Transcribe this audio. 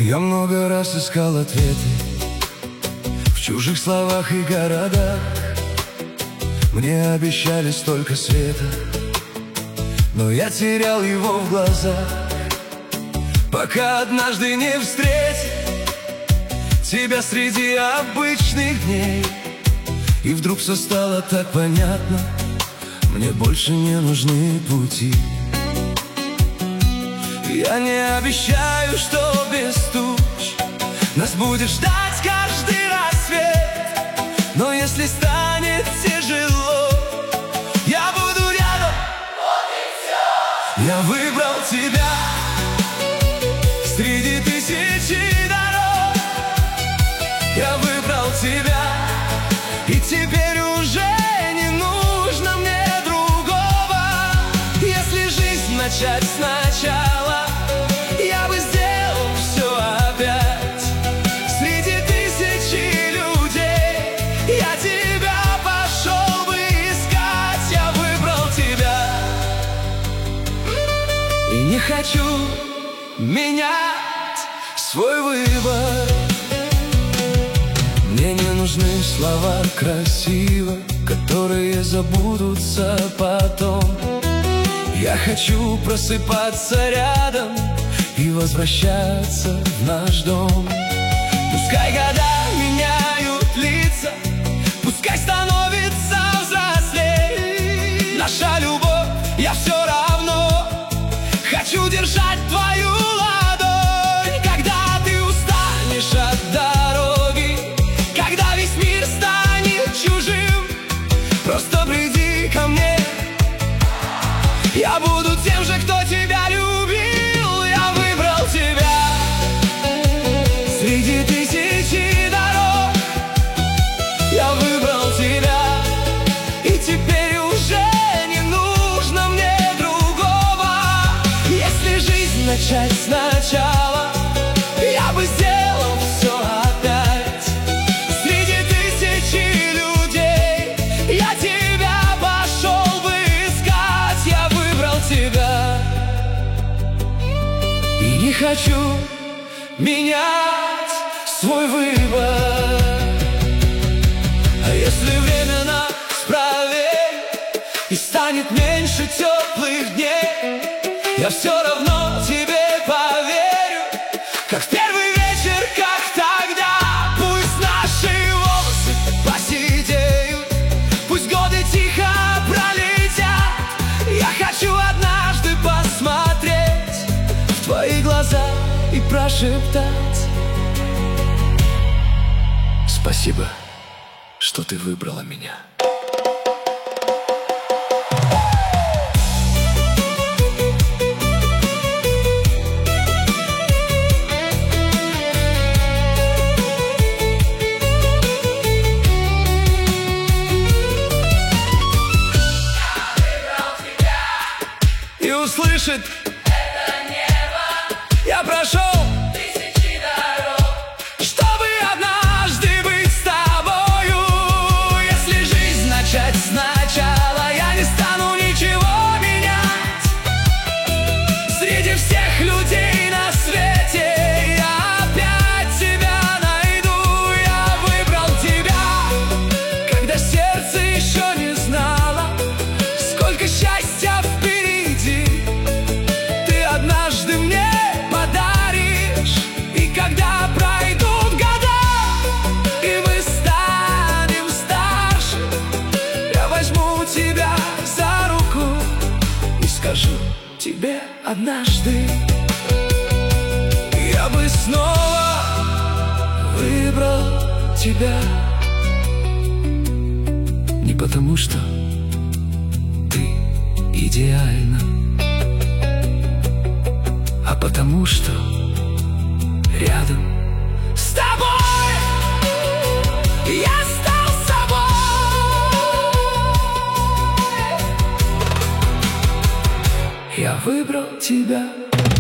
Я много раз искал ответы в чужих словах и городах. Мне обещали столько света, но я терял его в глазах, пока однажды не встретил тебя среди обычных дней. И вдруг все стало так понятно: мне больше не нужны пути. Я не обещаю, что без туч нас будет ждать каждый рассвет, но если станет тяжело, я буду рядом. Вот и все. Я выбрал тебя среди тысячи дорог. Я выбрал тебя, и теперь уже не нужно мне другого. Если жизнь начать сначала, я бы сделал все опять. Среди тысячи людей я тебя пошел бы искать. Я выбрал тебя и не хочу менять свой выбор. Мне не нужны слова красиво, которые забудутся потом. Я хочу просыпаться рядом и возвращаться в наш дом. Пускай года меняют лица, пускай становится взрослей наша любовь, я все равно хочу держать твою ладонь. Когда ты устанешь от дороги, когда весь мир станет чужим, просто приди ко мне. Я буду тем же, кто тебя любил. Я выбрал тебя среди тысячи дорог. Я выбрал тебя, и теперь уже не нужно мне другого. Если жизнь начать сначала, я бы сделал все опять. Среди тысячи людей я тебя пошел бы искать. Я выбрал тебя и не хочу менять свой выбор. А если время нас проверит и станет меньше теплых дней, я все равно тебе поверю, как в первый вечер, как тогда. Пусть наши волосы посидеют, пусть годы тихо пролетят. Я хочу однажды посмотреть в твои глаза и прошептать: спасибо, что ты выбрала меня. И услышит это небо. Я прошел Тысячи дорог, чтобы однажды быть с тобою. Если жизнь начать сначала, я не стану ничего менять. Среди всех людей на свете я опять тебя найду. Я выбрал тебя, когда сердце еще не знало, сколько счастья впереди ты однажды мне подаришь. И когда пройдут года, и мы станем старше, я возьму тебя за руку и скажу тебе однажды: я бы снова выбрал тебя. Не потому что ты идеальна, а потому что рядом с тобой я стал собой. Я выбрал тебя.